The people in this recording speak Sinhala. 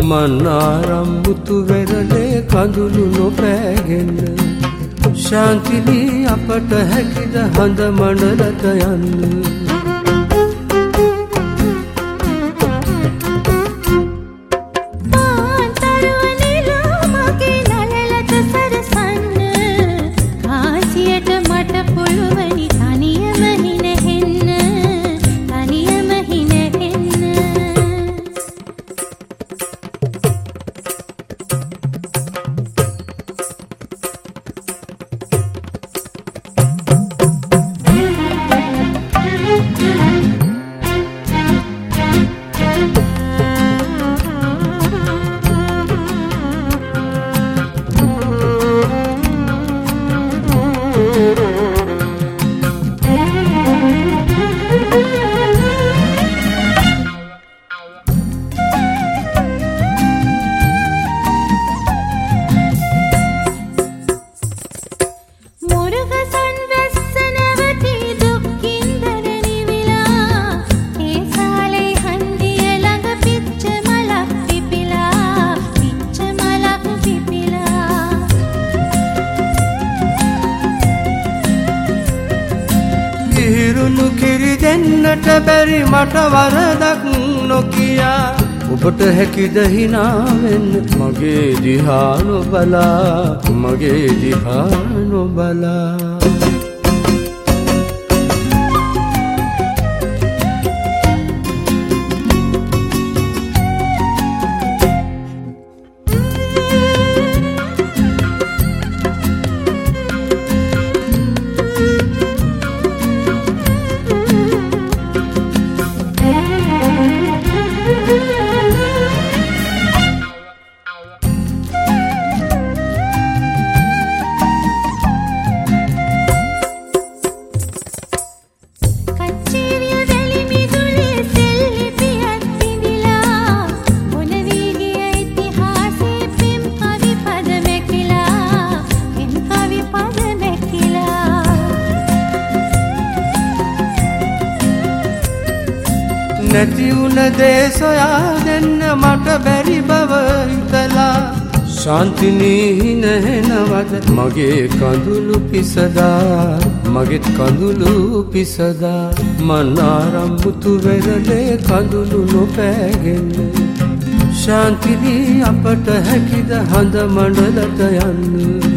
මන්නාරම් මුතු වෙරළේ කඳුළු නොපෑගෙන ශාන්තිනී අපට හැකිද හඳ මඬලට යන්න ඉරුණු කිරි දෙන්නට බැරි මට වරදක් නොකියා ඔබට හැකිද hina වෙන්න මගේ දිහා නොබලා මගේ දිහා නොබලා නැති වුණ දේ සොයා දෙන්න මට බැරි බව හිතලා ශාන්තිනී නැහෙනවද මගේ කඳුළු පිසදා මගෙත් කඳුළු පිසදා මන්නාරම් මුතු වෙරළේ කඳුළු නොපෑගෙන ශාන්තිනී අපට හැකිද හඳ මඬලට යන්න